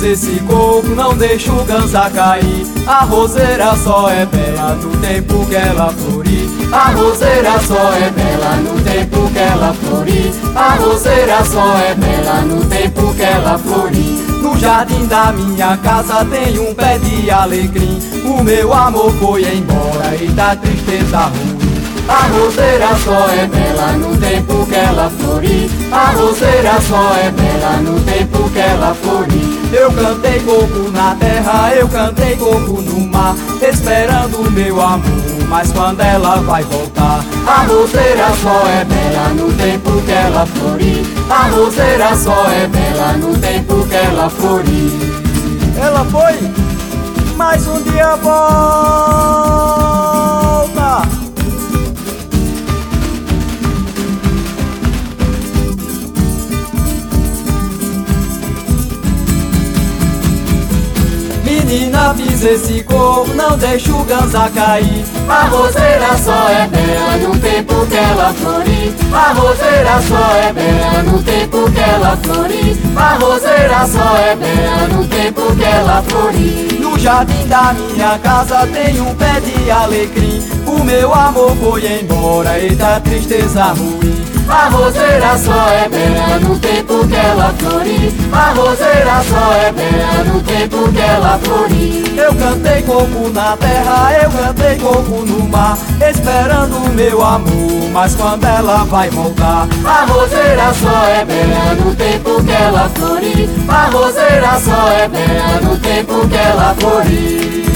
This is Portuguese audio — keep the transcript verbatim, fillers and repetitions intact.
esse coco, não deixa o ganza cair. A roseira só é bela no tempo que ela florir. A roseira só é bela no tempo que ela florir. A roseira só é bela no tempo que ela florir. No jardim da minha casa tem um pé de alecrim. O meu amor foi embora e da tristeza ruim. A roseira só é bela no tempo que ela florir. A roseira só é bela no tempo que ela florir. Eu cantei coco na terra, eu cantei coco no mar, esperando o meu amor, mas quando ela vai voltar? A roseira só é bela no tempo que ela florir. A roseira só é bela no tempo que ela florir. Ela foi, mas um dia volta. Menina, fiz esse coco, não deixa o ganza cair. A roseira só é bela no tempo que ela florir. A roseira só é bela no tempo que ela florir. A roseira só é bela no tempo que ela florir. No jardim da minha casa tem um pé de alecrim. O meu amor foi embora e da tristeza ruim. A roseira só é bela no tempo que ela florir. A roseira só é bela no tempo que ela florir. Eu cantei coco na terra, eu cantei coco no mar, esperando o meu amor, mas quando ela vai voltar? A roseira só é bela no tempo que ela florir. A roseira só é bela no tempo que ela florir.